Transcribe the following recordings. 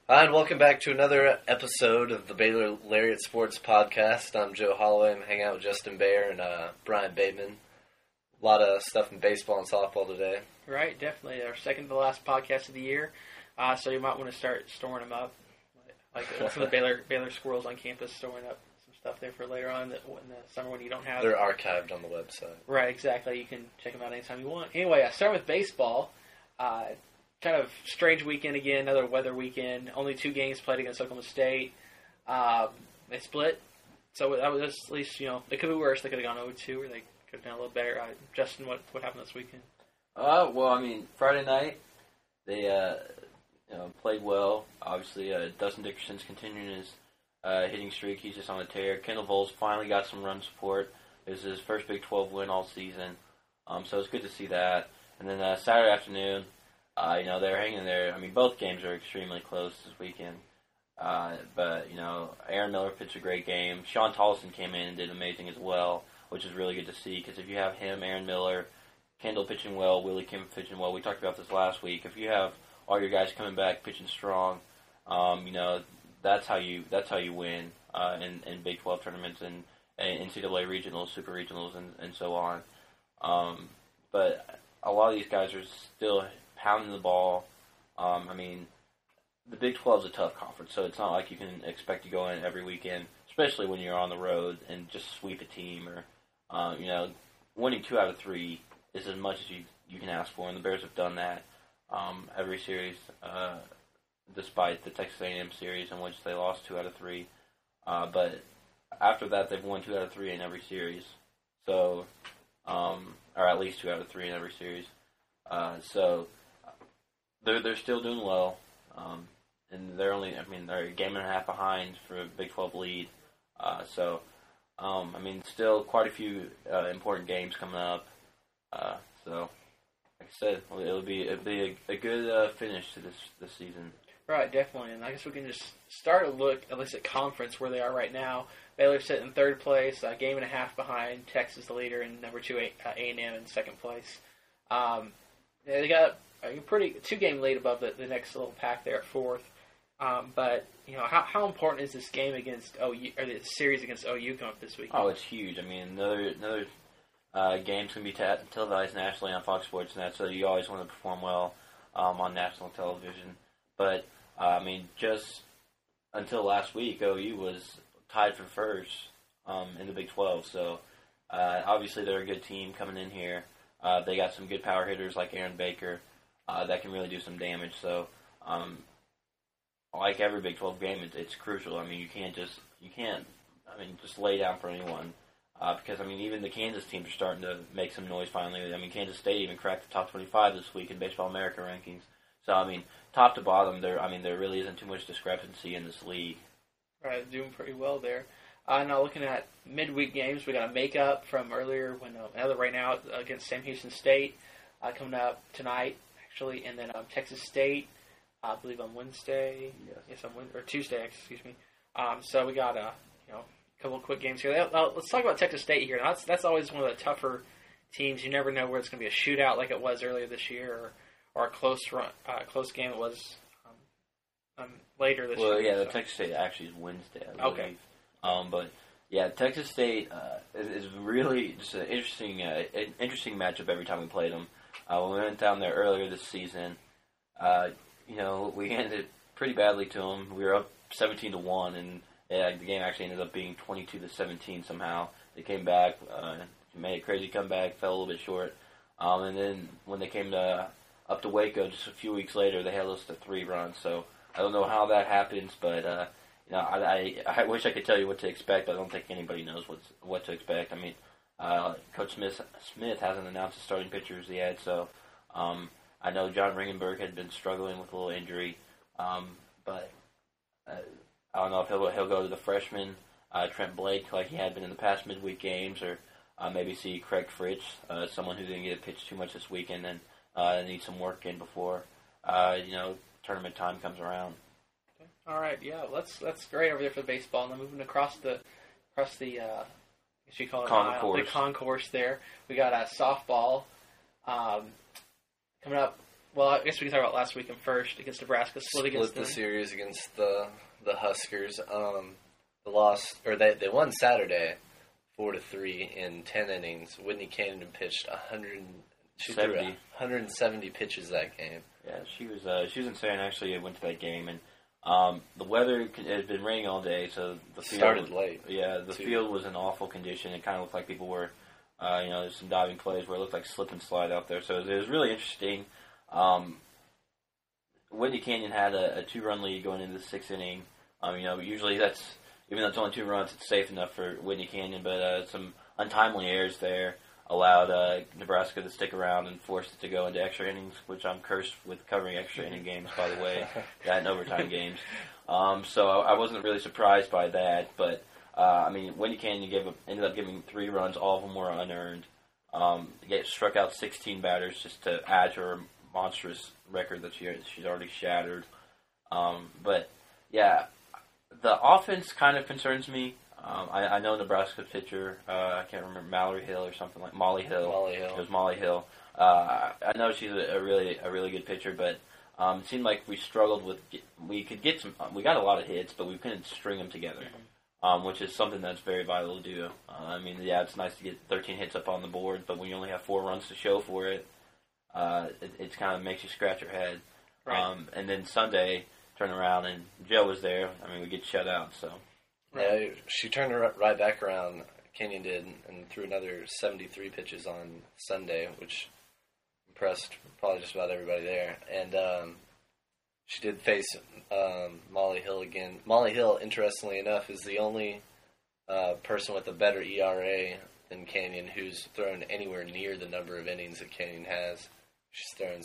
Hi, and welcome back to another episode of the Baylor Lariat Sports Podcast. I'm Joe Holloway. I'm hanging out with Justin Baer and Brian Bateman. A lot of stuff in baseball and softball today. Right, definitely. Our second to last podcast of the year. So you might want to start storing them up. Like some of the Baylor squirrels on campus storing up some stuff there for later on in the summer when you don't have They're archived on the website. Right, exactly. You can check them out anytime you want. Anyway, I start with baseball. Kind of strange weekend again, another weather weekend. Only 2 games played against Oklahoma State. They split. So that was at least, they could be worse. They could have gone 0-2 or they could have done a little better. Justin, what happened this weekend? Friday night, they played well. Obviously, Dustin Dickerson's continuing his hitting streak. He's just on a tear. Kendall Vols finally got some run support. It was his first Big 12 win all season. So it's good to see that. And then Saturday afternoon, they're hanging there. I mean, both games are extremely close this weekend. But Aaron Miller pitched a great game. Sean Tolleson came in and did amazing as well, which is really good to see because if you have him, Aaron Miller, Kendall pitching well, Willie Kim pitching well, we talked about this last week. If you have all your guys coming back pitching strong, that's how you win in Big 12 tournaments and NCAA regionals, super regionals, and so on. But a lot of these guys are still pounding the ball. The Big 12 is a tough conference, so it's not like you can expect to go in every weekend, especially when you're on the road and just sweep a team or, winning 2 out of 3 is as much as you can ask for, and the Bears have done that every series, despite the Texas A&M series in which they lost 2 out of 3. But after that, they've won 2 out of 3 in every series, so or at least 2 out of 3 in every series. So they're still doing well, and they're they're a game and a half behind for a Big 12 lead. Still quite a few important games coming up. So, like I said, it'll be a good finish to this season. Right, definitely. And I guess we can just start a look, at least at conference, where they are right now. Baylor sitting in 3rd place, a game and a half behind. Texas the leader, and number 2 A&M in 2nd place. They got a pretty 2-game lead above the next little pack there at 4th. But how important is this game against OU or the series against OU coming up this week? Oh, it's huge. I mean, another game's gonna be televised nationally on Fox Sports Net, so you always want to perform well on national television. But just until last week, OU was tied for first in the Big 12. So obviously they're a good team coming in here. They got some good power hitters like Aaron Baker that can really do some damage. So like every Big 12 game, it's crucial. I mean, you can't just lay down for anyone because even the Kansas teams are starting to make some noise finally. Kansas State even cracked the top 25 this week in Baseball America rankings. So top to bottom, there really isn't too much discrepancy in this league. Right, doing pretty well there. Now looking at midweek games, we got a makeup from earlier when right now against Sam Houston State coming up tonight actually, and then Texas State. I believe on Wednesday. Yes, on Wednesday, or Tuesday, excuse me. So we got a couple of quick games here. Let's talk about Texas State here. That's always one of the tougher teams. You never know where it's going to be a shootout like it was earlier this year, or a close close game it was later this year. Well, yeah, the Texas State actually is Wednesday, I believe. Okay. But yeah, Texas State is really just an interesting matchup every time we played them. When we went down there earlier this season, we handed it pretty badly to them. We were up 17-1, and the game actually ended up being 22-17 somehow. They came back, made a crazy comeback, fell a little bit short, and then when they came up to Waco just a few weeks later, they held us to 3 runs. So I don't know how that happens, but I wish I could tell you what to expect, but I don't think anybody knows what to expect. Coach Smith hasn't announced his starting pitchers yet, so I know John Ringenberg had been struggling with a little injury, but I don't know if he'll go to the freshman Trent Blake like he had been in the past midweek games, or maybe see Craig Fritz, someone who didn't get pitched too much this weekend and needs some work in before tournament time comes around. Okay. All right, yeah, that's great over there for the baseball. And then moving across the you call it the concourse there. We got a softball coming up Well, I guess we can talk about last weekend first against Nebraska. Split against the them. series against the Huskers. They won Saturday 4-3 in 10 innings. Whitney Cannon pitched 170 pitches that game. Yeah, she was insane. Actually, I went to that game, and the weather has been raining all day, so the field started late. Yeah, the field was in awful condition. It kind of looked like people were, there's some diving plays where it looked like slip and slide out there. So it was really interesting. Whitney Canyon had a 2-run lead going into the 6th inning. Usually that's, even though it's only 2 runs, it's safe enough for Whitney Canyon, but some untimely errors there allowed Nebraska to stick around and forced it to go into extra innings, which I'm cursed with covering extra inning games, by the way, that and overtime games. So I wasn't really surprised by that, but Whitney Canyon ended up giving 3 runs, all of them were unearned. Struck out 16 batters just to add to her monstrous record that she's already shattered. But yeah, the offense kind of concerns me. I know Nebraska pitcher, I can't remember, Molly Hill. It was Molly Hill. I know she's a really good pitcher, but it seemed like we struggled we got a lot of hits, but we couldn't string them together, which is something that's very vital to do. It's nice to get 13 hits up on the board, but when you only have 4 runs to show for it, it kind of makes you scratch your head. Right. And then Sunday, turn around, and Joe was there. We get shut out, so. Yeah, she turned right back around, Kenyon did, and threw another 73 pitches on Sunday, which impressed probably just about everybody there. And she did face Molly Hill again. Molly Hill, interestingly enough, is the only person with a better ERA than Canyon who's thrown anywhere near the number of innings that Canyon has. She's thrown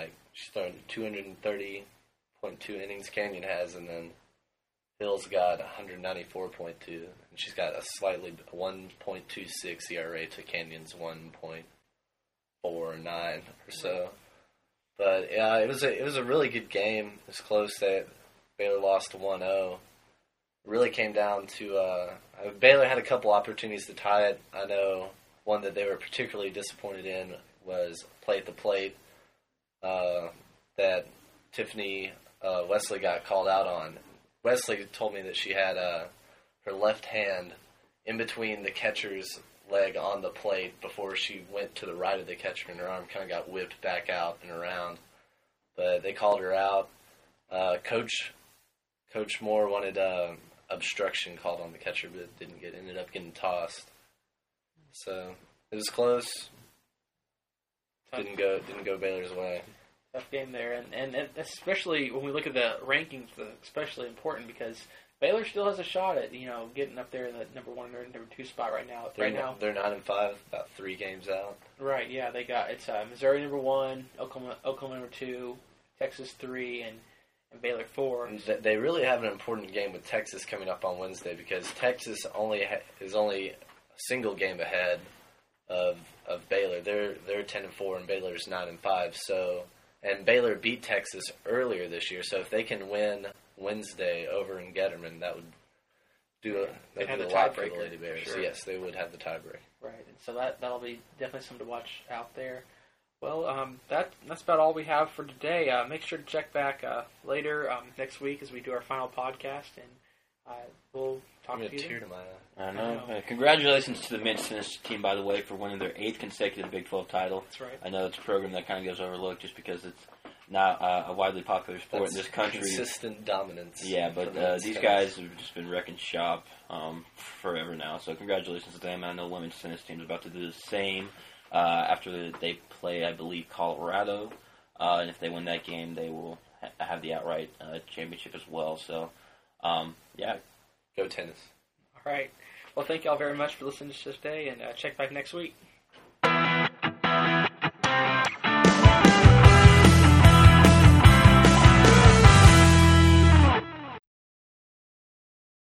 230.2 innings Canyon has, and then Hill's got 194.2, and she's got a slightly 1.26 ERA to Canyon's 1.49 or so. But yeah, it was a really good game. It was close. Baylor lost 1-0. It really came down to Baylor had a couple opportunities to tie it. I know one that they were particularly disappointed in was play at the plate that Tiffany Wesley got called out on. Wesley told me that she had her left hand in between the catcher's leg on the plate before she went to the right of the catcher, and her arm kind of got whipped back out and around. But they called her out. Coach Moore wanted obstruction called on the catcher, but it ended up getting tossed. So it was close. Didn't go Baylor's way. Tough game there, and especially when we look at the rankings, especially important because Baylor still has a shot at getting up there in the number 1 or number 2 spot right now. They're 9-5, about 3 games out. Right, yeah, they got Missouri number 1, Oklahoma number 2, Texas 3, and Baylor 4. And they really have an important game with Texas coming up on Wednesday because Texas is only a single game ahead of Baylor. They're 10-4 and Baylor's 9-5. So. And Baylor beat Texas earlier this year, so if they can win Wednesday over in Getterman, that would do a lot for the Lady Bears. Sure. Yes, they would have the tiebreak. Right, and so that'll be definitely something to watch out there. Well, that's about all we have for today. Make sure to check back later next week as we do our final podcast, and we'll talk to you. Tear to my eye. I know. Congratulations to the Mid-Tennis team, by the way, for winning their 8th consecutive Big 12 title. That's right. I know it's a program that kind of goes overlooked just because it's not a widely popular sport in this country. Consistent dominance. Yeah, but these guys have just been wrecking shop forever now. So congratulations to them. I know women's tennis team is about to do the same after they play, I believe, Colorado. And if they win that game, they will have the outright championship as well. So, yeah. Go tennis. All right. Well, thank you all very much for listening to us today, and check back next week.